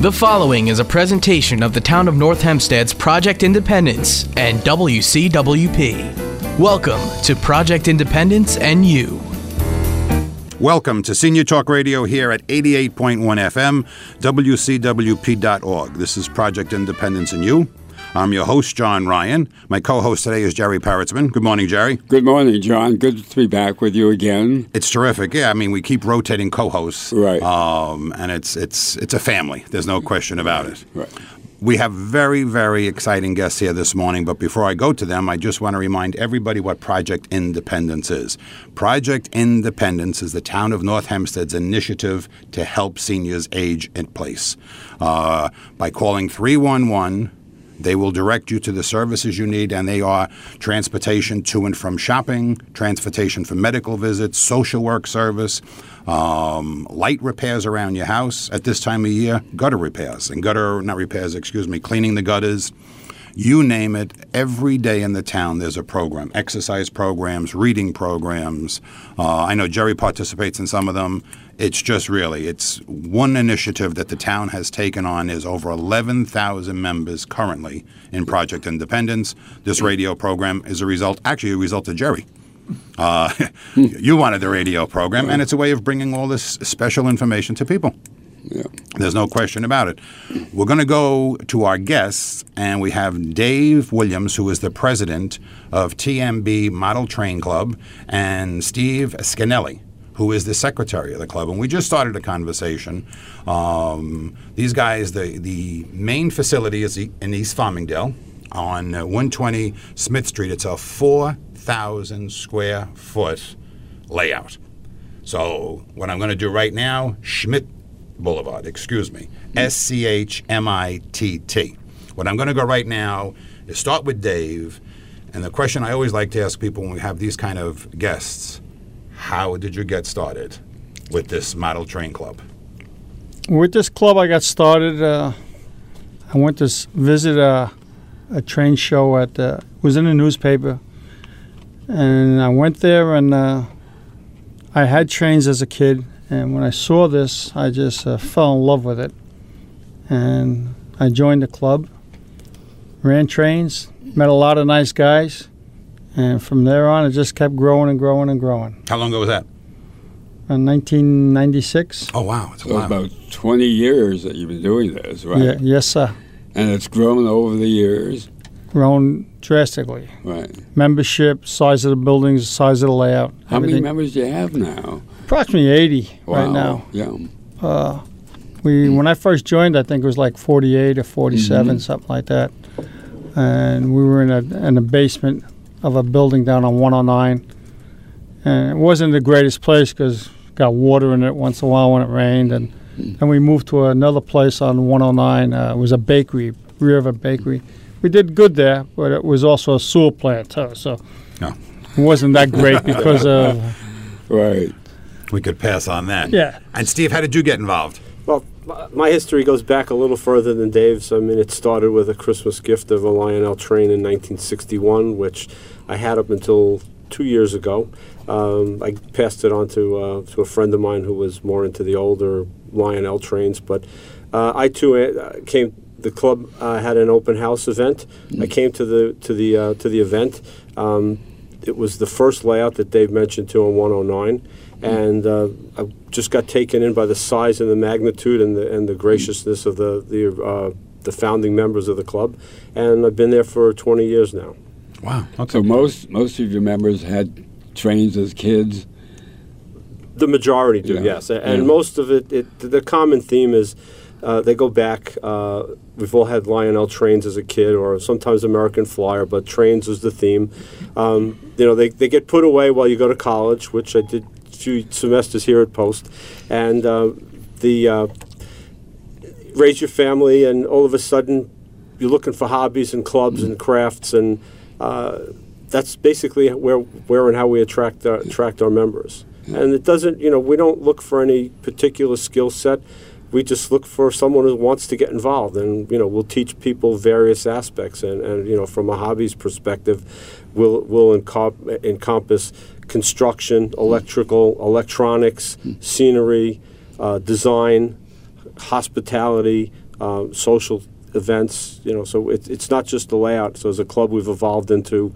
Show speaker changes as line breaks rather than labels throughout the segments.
The following is a presentation of the Town of North Hempstead's Project Independence and WCWP. Welcome to Project Independence and You.
Welcome to Senior Talk Radio here at 88.1 FM, WCWP.org. This is Project Independence and You. I'm your host, John Ryan. My co-host today is Jerry Paratzman. Good morning, Jerry.
Good morning, John. Good to be back with you again.
It's terrific. Yeah, I mean, we keep rotating co-hosts.
Right.
And it's a family. There's no question about it.
Right.
We have very, very exciting guests here this morning, but before I go to them, I just want to remind everybody what Project Independence is. Project Independence is the Town of North Hempstead's initiative to help seniors age in place. By calling 311, they will direct you to the services you need, and they are transportation to and from shopping, transportation for medical visits, social work service, light repairs around your house at this time of year, gutter repairs, and cleaning the gutters. You name it, every day in the town there's a program, exercise programs, reading programs. I know Jerry participates in some of them. It's one initiative that the town has taken on. Is over 11,000 members currently in Project Independence. This radio program is a result of Jerry. You wanted the radio program, and it's a way of bringing all this special information to people.
Yeah.
There's no question about it. We're going to go to our guests, and we have Dave Williams, who is the president of TMB Model Train Club, and Steve Scanelli, who is the secretary of the club. And we just started a conversation. These guys, the main facility is in East Farmingdale on 120 Smith Street. It's a 4,000 square foot layout. So what I'm going to do right now, Schmidt Boulevard, Schmitt. What I'm going to go right now is start with Dave. And the question I always like to ask people when we have these kind of guests, how did you get started with this model train club?
With this club, I got started. I went to visit a train show it was in the newspaper. And I went there, and I had trains as a kid. And when I saw this, I just fell in love with it. And I joined the club, ran trains, met a lot of nice guys. And from there on, it just kept growing and growing and growing.
How long ago was that?
In 1996.
Oh, wow. It's
so about 20 years that you've been doing this, right?
Yeah, yes, sir.
And it's grown over the years?
Grown drastically.
Right.
Membership, size of the buildings, size of the layout.
How many members do you have now?
Approximately 80
wow.
right now.
Yeah.
When I first joined, I think it was like 48 or 47, something like that. And we were in a basement of a building down on 109. And it wasn't the greatest place because it got water in it once in a while when it rained. And then we moved to another place on 109. It was a bakery, rear of a bakery. We did good there, but it was also a sewer plant too. So it wasn't that great because of...
Right.
We could pass on that.
Yeah.
And Steve, how did you get involved?
Well, my history goes back a little further than Dave's. I mean, it started with a Christmas gift of a Lionel train in 1961, which I had up until 2 years ago. I passed it on to a friend of mine who was more into the older Lionel trains. But I too came. The club had an open house event. I came to the event. It was the first layout that Dave mentioned too on 109. And I just got taken in by the size and the magnitude and the graciousness of the founding members of the club, and I've been there for 20 years now.
Wow! Okay.
So most of your members had trains as kids.
The majority do, yes, and most of it. The common theme is they go back. We've all had Lionel trains as a kid, or sometimes American Flyer, but trains is the theme. They get put away while you go to college, which I did. Few semesters here at Post, and raise your family, and all of a sudden you're looking for hobbies and clubs and crafts, and that's basically where and how we attract our members. And it doesn't, we don't look for any particular skill set. We just look for someone who wants to get involved, and we'll teach people various aspects, and from a hobbies perspective, we'll encompass construction, electrical, electronics, scenery, design, hospitality, social events. So it's not just the layout. So as a club, we've evolved into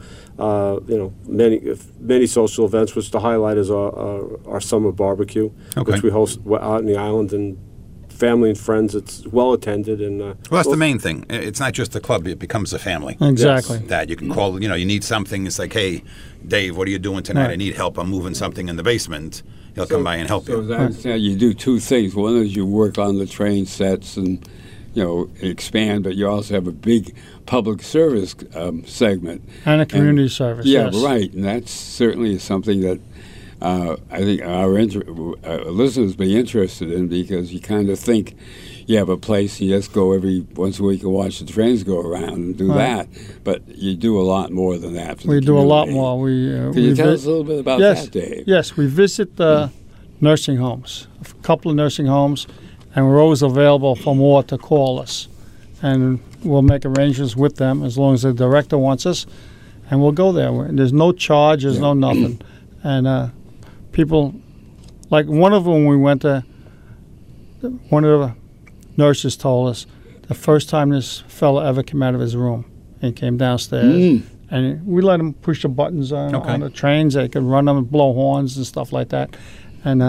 many social events, which the highlight is our summer barbecue, which we host out in the island, and family and friends. It's well attended, and
well, that's the main thing. It's not just a club; it becomes a family.
Exactly.
Yes. That you can call. You need something. It's like, hey, Dave, what are you doing tonight?
Right.
I need help. I'm moving something in the basement. He'll come by and help
So
you.
as I understand, you do two things. One is you work on the train sets and expand, but you also have a big public service segment
And a community service.
Yeah,
yes.
right, and that's certainly something that I think our listeners be interested in, because you kind of think you have a place and you just go every once a week and watch the trains go around and do that, but you do a lot more than that. For
We
the
do a lot
community.
more.
Can you tell us a little bit about that, Dave?
Yes, we visit nursing homes, a couple of nursing homes, and we're always available for more to call us. And we'll make arrangements with them as long as the director wants us, and we'll go there. There's no charge, there's no nothing. And people, like one of them we went to, one of the nurses told us the first time this fella ever came out of his room and came downstairs. And we let him push the buttons on the trains. They could run them and blow horns and stuff like that. And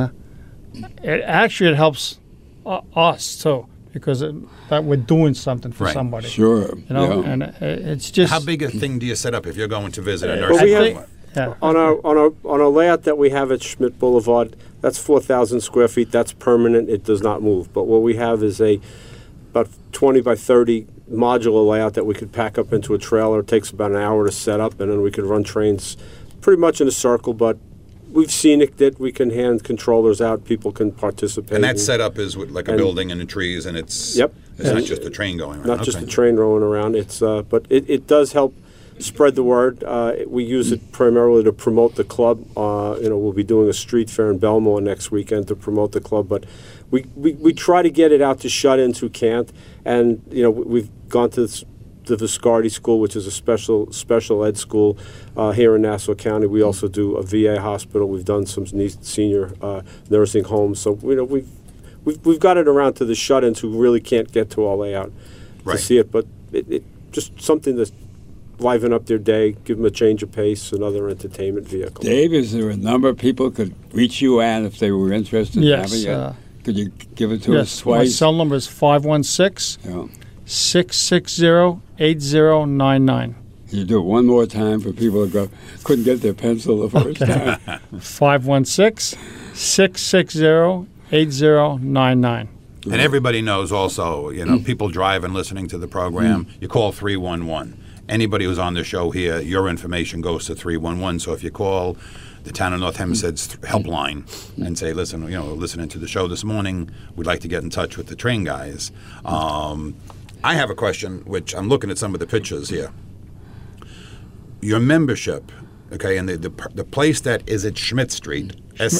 it helps us too, because that we're doing something for somebody.
Sure.
And it's just
How big a thing do you set up if you're going to visit a
Well,
nursing
we
home?
have, on our layout that we have at Schmidt Boulevard, that's 4,000 square feet. That's permanent. It does not move. But what we have is about 20 by 30 modular layout that we could pack up into a trailer. It takes about an hour to set up, and then we could run trains pretty much in a circle. But we've seen it that we can hand controllers out. People can participate.
And that setup is with like a building and the trees, and it's not just a train going around.
Not just a train rolling around. It's but it does help spread the word. We use it primarily to promote the club. We'll be doing a street fair in Belmore next weekend to promote the club. But we try to get it out to shut-ins who can't. And we've gone to the Viscardi School, which is a special ed school here in Nassau County. We also do a VA hospital. We've done some senior nursing homes. So we've got it around to the shut-ins who really can't get to our layout to see it. But it just something to liven up their day, give them a change of pace, another entertainment vehicle.
Dave, is there a number people could reach you at if they were interested in having it? Could you give it to us twice?
My cell number is 516-660-8099.
You do it one more time for people who couldn't get their pencil the first time.
516-660-8099.
And everybody knows also, people drive and listening to the program, you call 311. Anybody who's on the show here, your information goes to 311. So if you call the town of North Hempstead's helpline and say, listen, listening to the show this morning, we'd like to get in touch with the train guys. I have a question, which I'm looking at some of the pictures here. Your membership, and the place that is at Schmidt Street,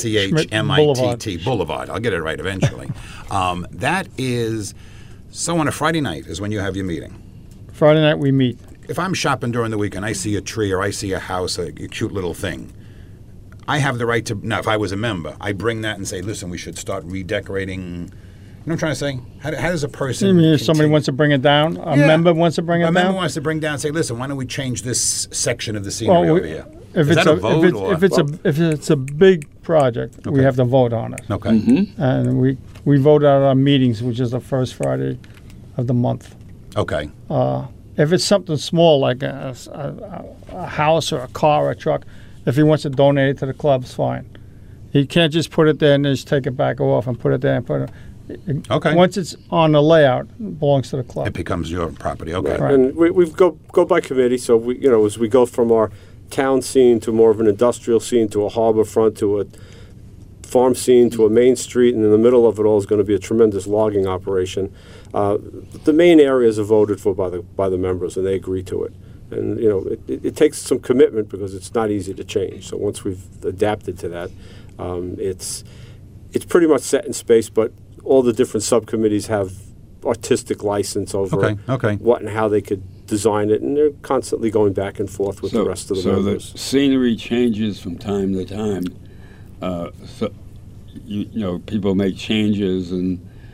SCHMITT Boulevard. I'll get it right eventually. That is, so on a Friday night is when you have your meeting.
Friday night we meet.
If I'm shopping during the week and I see a tree or I see a house, a cute little thing, I have the right to, now if I was a member, I bring that and say, listen, we should start redecorating. You know what I'm trying to say? How does a person...
You mean if somebody wants to bring it down? A member wants to bring it down?
A member wants to bring down and say, listen, why don't we change this section of the scenery over here?
If it's a big project, we have to vote on it.
Okay.
Mm-hmm.
And we vote at our meetings, which is the first Friday of the month.
Okay.
If it's something small like a house or a car or a truck, if he wants to donate it to the club, it's fine. He can't just put it there and just take it back off and put it there and put it.
Okay.
Once it's on the layout, it belongs to the club.
It becomes your property. Okay.
Right.
And we go by committee. So as we go from our town scene to more of an industrial scene to a harbor front to a farm scene to a main street, and in the middle of it all is going to be a tremendous logging operation. The main areas are voted for by the members, and they agree to it. And it takes some commitment because it's not easy to change. So once we've adapted to that, it's pretty much set in space. But all the different subcommittees have artistic license over what and how they could design it, and they're constantly going back and forth with the rest of the members.
So the scenery changes from time to time. People make changes, and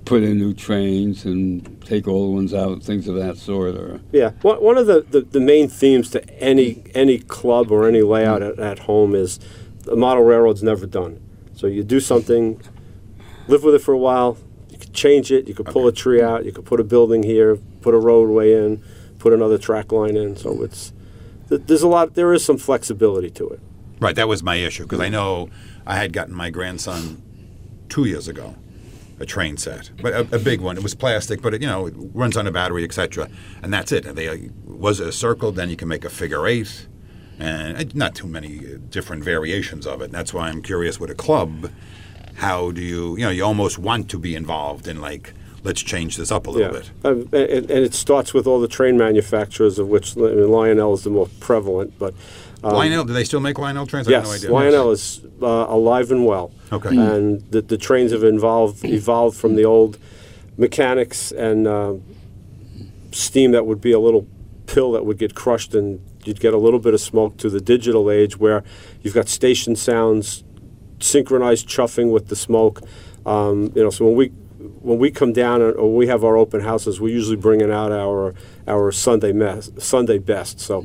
put in new trains and take old ones out, things of that sort. Or
Yeah, one of the main themes to any club or any layout at home is the model railroad's never done. So you do something, live with it for a while, you could change it, you could pull a tree out, you could put a building here, put a roadway in, put another track line in. So there is some flexibility to it.
Right, that was my issue, because I know I had gotten my grandson 2 years ago a train set, but a big one. It was plastic, but it runs on a battery, etc. And that's it. Was a circle, then you can make a figure eight, and not too many different variations of it. And that's why I'm curious with a club, how do you almost want to be involved in let's change this up a little bit.
And it starts with all the train manufacturers, of which Lionel is the most prevalent, but.
Lionel, do they still make Lionel trains?
Yes,
I have no idea.
Lionel is alive and well.
Okay.
And the trains have evolved from the old mechanics and steam that would be a little pill that would get crushed and you'd get a little bit of smoke, to the digital age where you've got station sounds, synchronized chuffing with the smoke. So when we come down or we have our open houses, we're usually bringing out our Sunday best. So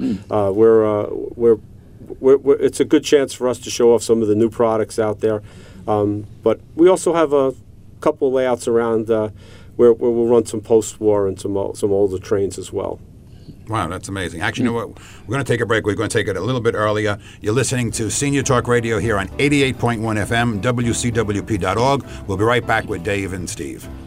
it's a good chance for us to show off some of the new products out there. But we also have a couple of layouts around where we'll run some post-war and some older trains as well.
Wow, that's amazing. Actually, you know what? We're going to take a break. We're going to take it a little bit earlier. You're listening to Senior Talk Radio here on 88.1 FM, WCWP.org. We'll be right back with Dave and Steve.